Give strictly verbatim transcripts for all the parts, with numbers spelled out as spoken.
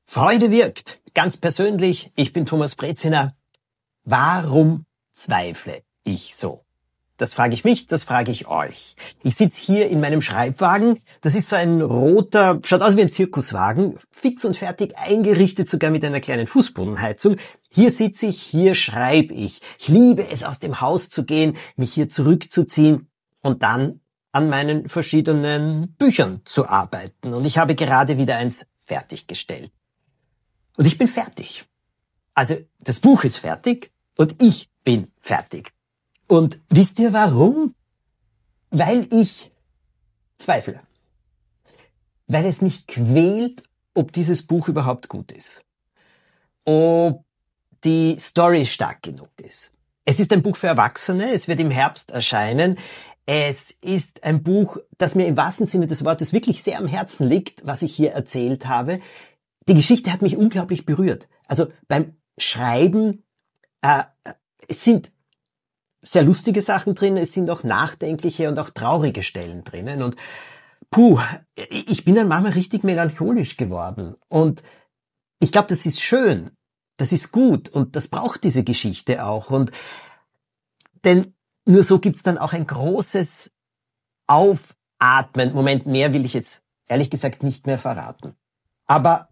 Freude wirkt. Ganz persönlich, ich bin Thomas Breziner. Warum zweifle ich so? Das frage ich mich, das frage ich euch. Ich sitze hier in meinem Schreibwagen. Das ist so ein roter, schaut aus wie ein Zirkuswagen, fix und fertig eingerichtet, sogar mit einer kleinen Fußbodenheizung. Hier sitze ich, hier schreibe ich. Ich liebe es, aus dem Haus zu gehen, mich hier zurückzuziehen und dann an meinen verschiedenen Büchern zu arbeiten. Und ich habe gerade wieder eins fertiggestellt. Und ich bin fertig. Also das Buch ist fertig und ich bin fertig. Und wisst ihr warum? Weil ich zweifle. Weil es mich quält, ob dieses Buch überhaupt gut ist. Ob die Story stark genug ist. Es ist ein Buch für Erwachsene, es wird im Herbst erscheinen. Es ist ein Buch, das mir im wahrsten Sinne des Wortes wirklich sehr am Herzen liegt, was ich hier erzählt habe. Die Geschichte hat mich unglaublich berührt. Also beim Schreiben, äh, es sind sehr lustige Sachen drin, es sind auch nachdenkliche und auch traurige Stellen drinnen. Und puh, ich bin dann manchmal richtig melancholisch geworden. Und ich glaube, das ist schön, das ist gut und das braucht diese Geschichte auch. Und denn nur so gibt's dann auch ein großes Aufatmen. Moment, mehr will ich jetzt ehrlich gesagt nicht mehr verraten. Aber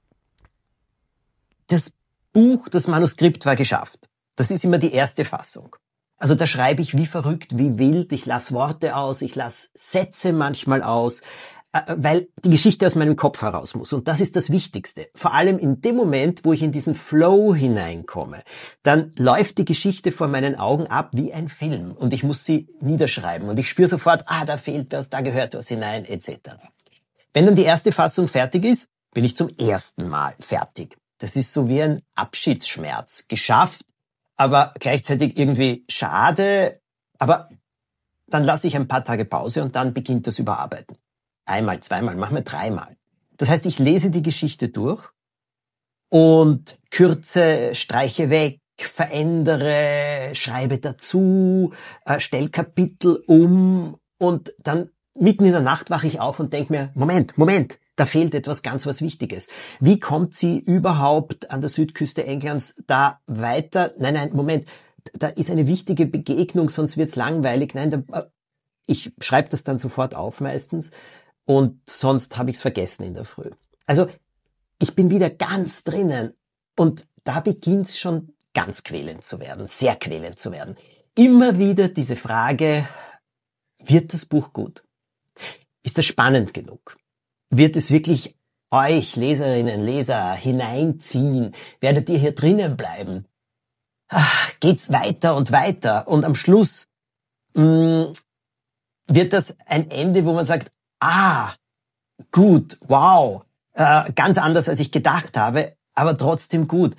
das Buch, das Manuskript war geschafft. Das ist immer die erste Fassung. Also da schreibe ich wie verrückt, wie wild. Ich lasse Worte aus, ich lasse Sätze manchmal aus, weil die Geschichte aus meinem Kopf heraus muss. Und das ist das Wichtigste. Vor allem in dem Moment, wo ich in diesen Flow hineinkomme, dann läuft die Geschichte vor meinen Augen ab wie ein Film. Und ich muss sie niederschreiben. Und ich spüre sofort, ah, da fehlt was, da gehört was hinein, et cetera. Wenn dann die erste Fassung fertig ist, bin ich zum ersten Mal fertig. Das ist so wie ein Abschiedsschmerz. Geschafft, aber gleichzeitig irgendwie schade. Aber dann lasse ich ein paar Tage Pause und dann beginnt das Überarbeiten. Einmal, zweimal, manchmal dreimal. Das heißt, ich lese die Geschichte durch und kürze, streiche weg, verändere, schreibe dazu, äh, stell Kapitel um und dann mitten in der Nacht wache ich auf und denke mir, Moment, Moment, da fehlt etwas ganz was Wichtiges. Wie kommt sie überhaupt an der Südküste Englands da weiter? Nein, nein, Moment, da ist eine wichtige Begegnung, sonst wird's langweilig. Nein, da, ich schreibe das dann sofort auf meistens und sonst habe ich's vergessen in der Früh. Also ich bin wieder ganz drinnen und da beginnt's schon ganz quälend zu werden, sehr quälend zu werden. Immer wieder diese Frage, wird das Buch gut? Ist das spannend genug? Wird es wirklich euch, Leserinnen, Leser, hineinziehen? Werdet ihr hier drinnen bleiben? Ach, geht's weiter und weiter? Und am Schluss mh, wird das ein Ende, wo man sagt, ah, gut, wow, äh, ganz anders, als ich gedacht habe, aber trotzdem gut.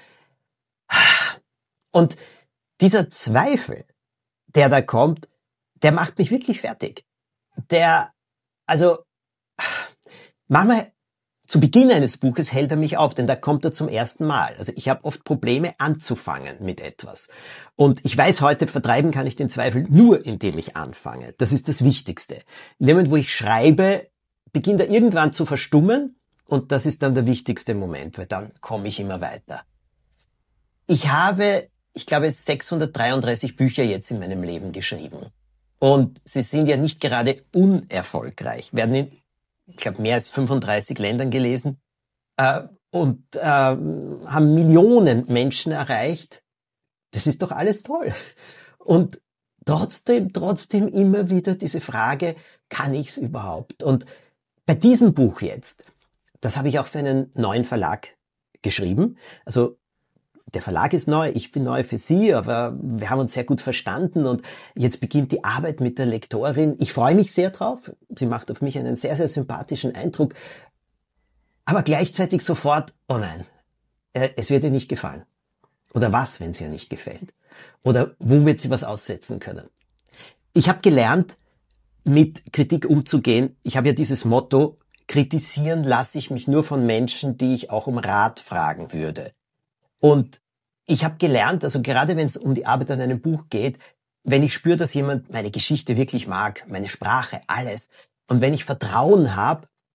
Und dieser Zweifel, der da kommt, der macht mich wirklich fertig. Der, also, manchmal zu Beginn eines Buches hält er mich auf, denn da kommt er zum ersten Mal. Also ich habe oft Probleme anzufangen mit etwas. Und ich weiß heute, vertreiben kann ich den Zweifel nur, indem ich anfange. Das ist das Wichtigste. In dem Moment, wo ich schreibe, beginnt er irgendwann zu verstummen und das ist dann der wichtigste Moment, weil dann komme ich immer weiter. Ich habe, ich glaube, sechshundertdreiunddreißig Bücher jetzt in meinem Leben geschrieben. Und sie sind ja nicht gerade unerfolgreich, werden in ich glaube, mehr als fünfunddreißig Ländern gelesen äh, und äh, haben Millionen Menschen erreicht. Das ist doch alles toll. Und trotzdem, trotzdem immer wieder diese Frage, kann ich's überhaupt? Und bei diesem Buch jetzt, das habe ich auch für einen neuen Verlag geschrieben. Also der Verlag ist neu, ich bin neu für Sie, aber wir haben uns sehr gut verstanden und jetzt beginnt die Arbeit mit der Lektorin. Ich freue mich sehr drauf. Sie macht auf mich einen sehr, sehr sympathischen Eindruck. Aber gleichzeitig sofort, oh nein, es wird ihr nicht gefallen. Oder was, wenn es ihr nicht gefällt? Oder wo wird sie was aussetzen können? Ich habe gelernt, mit Kritik umzugehen. Ich habe ja dieses Motto, kritisieren lasse ich mich nur von Menschen, die ich auch um Rat fragen würde. Und ich habe gelernt, also gerade wenn es um die Arbeit an einem Buch geht, wenn ich spüre, dass jemand meine Geschichte wirklich mag, meine Sprache, alles, und wenn ich Vertrauen habe,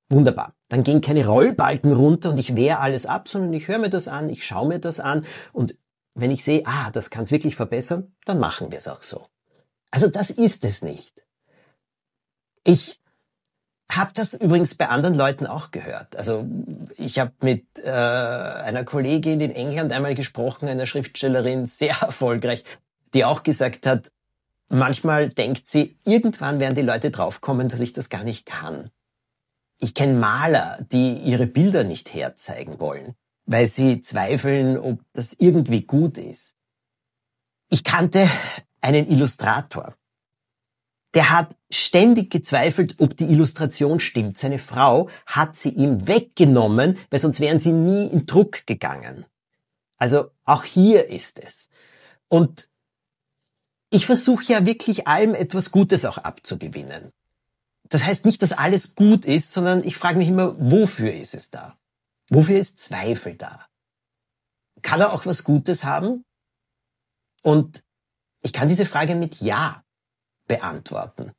Wunderbar. Dann gehen keine Rollbalken runter und ich wehre alles ab, sondern ich höre mir das an, ich schaue mir das an und wenn ich sehe, ah, das kann es wirklich verbessern, dann machen wir es auch so. Also das ist es nicht. Ich habe das übrigens bei anderen Leuten auch gehört. Also ich habe mit äh, einer Kollegin in England einmal gesprochen, einer Schriftstellerin, sehr erfolgreich, die auch gesagt hat, manchmal denkt sie, irgendwann werden die Leute draufkommen, dass ich das gar nicht kann. Ich kenne Maler, die ihre Bilder nicht herzeigen wollen, weil sie zweifeln, ob das irgendwie gut ist. Ich kannte einen Illustrator. Der hat ständig gezweifelt, ob die Illustration stimmt. Seine Frau hat sie ihm weggenommen, weil sonst wären sie nie in Druck gegangen. Also auch hier ist es. Und ich versuche ja wirklich allem etwas Gutes auch abzugewinnen. Das heißt nicht, dass alles gut ist, sondern ich frage mich immer, wofür ist es da? Wofür ist Zweifel da? Kann er auch was Gutes haben? Und ich kann diese Frage mit Ja beantworten.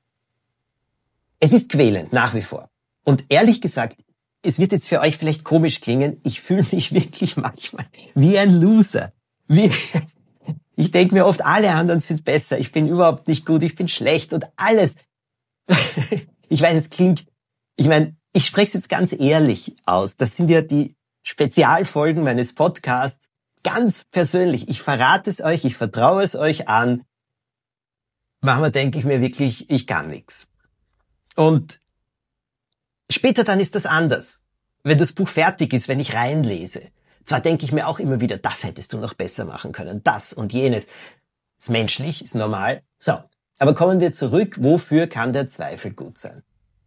Es ist quälend, nach wie vor. Und ehrlich gesagt, es wird jetzt für euch vielleicht komisch klingen, ich fühle mich wirklich manchmal wie ein Loser. Wie, ich denke mir oft, alle anderen sind besser, ich bin überhaupt nicht gut, ich bin schlecht und alles. Ich weiß, es klingt, ich meine, ich spreche es jetzt ganz ehrlich aus. Das sind ja die Spezialfolgen meines Podcasts. Ganz persönlich. Ich verrate es euch, ich vertraue es euch an. Manchmal denke ich mir wirklich, ich kann nichts. Und später dann ist das anders. Wenn das Buch fertig ist, wenn ich reinlese. Zwar denke ich mir auch immer wieder, das hättest du noch besser machen können, das und jenes. Ist menschlich, ist normal. So. Aber kommen wir zurück, wofür kann der Zweifel gut sein?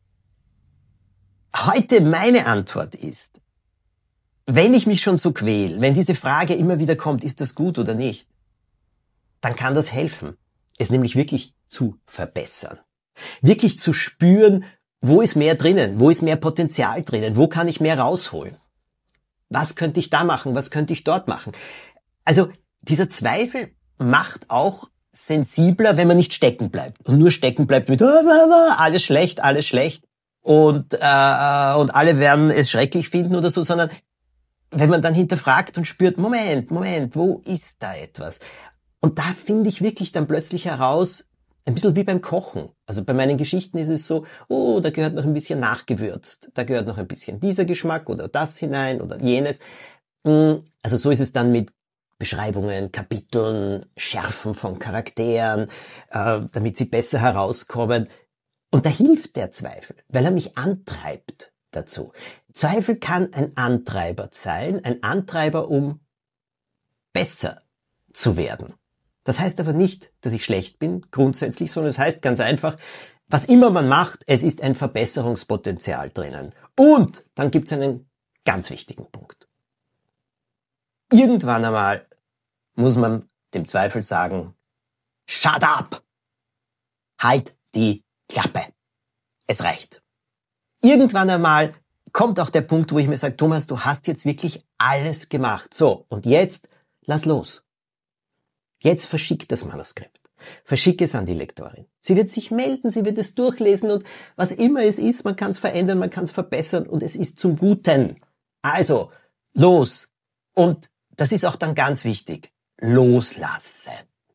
Heute meine Antwort ist, wenn ich mich schon so quäle, wenn diese Frage immer wieder kommt, ist das gut oder nicht, dann kann das helfen, es nämlich wirklich zu verbessern. Wirklich zu spüren, wo ist mehr drinnen, wo ist mehr Potenzial drinnen, wo kann ich mehr rausholen? Was könnte ich da machen, was könnte ich dort machen? Also dieser Zweifel macht auch sensibler, wenn man nicht stecken bleibt und nur stecken bleibt mit alles schlecht, alles schlecht und äh, und alle werden es schrecklich finden oder so, sondern wenn man dann hinterfragt und spürt, Moment, Moment, wo ist da etwas? Und da finde ich wirklich dann plötzlich heraus, ein bisschen wie beim Kochen. Also bei meinen Geschichten ist es so, oh, da gehört noch ein bisschen nachgewürzt, da gehört noch ein bisschen dieser Geschmack oder das hinein oder jenes. Also so ist es dann mit Beschreibungen, Kapiteln, Schärfen von Charakteren, äh, damit sie besser herauskommen. Und da hilft der Zweifel, weil er mich antreibt dazu. Zweifel kann ein Antreiber sein, ein Antreiber, um besser zu werden. Das heißt aber nicht, dass ich schlecht bin, grundsätzlich, sondern es heißt ganz einfach, was immer man macht, es ist ein Verbesserungspotenzial drinnen. Und dann gibt es einen ganz wichtigen Punkt. Irgendwann einmal muss man dem Zweifel sagen, shut up! Halt die Klappe! Es reicht. Irgendwann einmal kommt auch der Punkt, wo ich mir sage, Thomas, du hast jetzt wirklich alles gemacht. So, und jetzt lass los. Jetzt verschick das Manuskript. Verschick es an die Lektorin. Sie wird sich melden, sie wird es durchlesen und was immer es ist, man kann es verändern, man kann es verbessern und es ist zum Guten. Also, los. Und das ist auch dann ganz wichtig. Loslassen.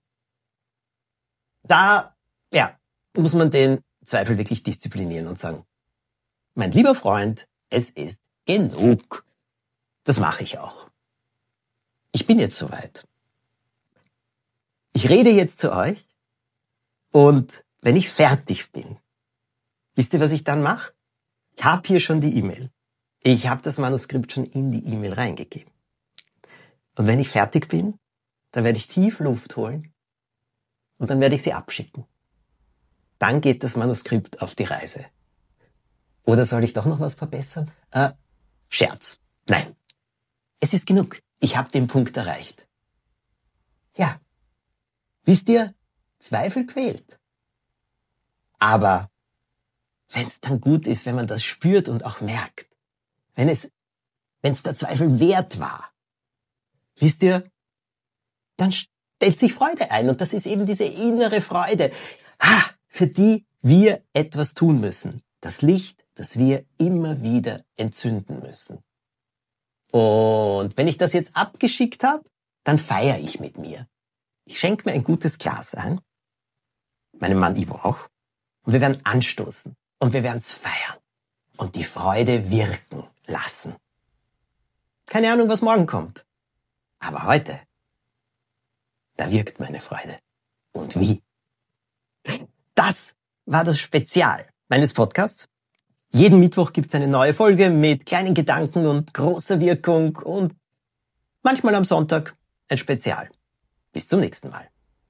Da, ja, muss man den Zweifel wirklich disziplinieren und sagen, mein lieber Freund, es ist genug. Das mache ich auch. Ich bin jetzt soweit. Ich rede jetzt zu euch und wenn ich fertig bin, wisst ihr, was ich dann mache? Ich habe hier schon die E-Mail. Ich habe das Manuskript schon in die E-Mail reingegeben. Und wenn ich fertig bin, dann werde ich tief Luft holen und dann werde ich sie abschicken. Dann geht das Manuskript auf die Reise. Oder soll ich doch noch was verbessern? Äh, Scherz. Nein. Es ist genug. Ich habe den Punkt erreicht. Ja. Wisst ihr, Zweifel quält. Aber wenn es dann gut ist, wenn man das spürt und auch merkt, wenn es, wenn es der Zweifel wert war, wisst ihr, dann stellt sich Freude ein. Und das ist eben diese innere Freude, ha, für die wir etwas tun müssen. Das Licht das wir immer wieder entzünden müssen. Und wenn ich das jetzt abgeschickt habe, dann feiere ich mit mir. Ich schenke mir ein gutes Glas ein, meinem Mann Ivo auch, und wir werden anstoßen und wir werden es feiern und die Freude wirken lassen. Keine Ahnung, was morgen kommt, aber heute, da wirkt meine Freude. Und wie? Das war das Spezial meines Podcasts. Jeden Mittwoch gibt's eine neue Folge mit kleinen Gedanken und großer Wirkung und manchmal am Sonntag ein Spezial. Bis zum nächsten Mal.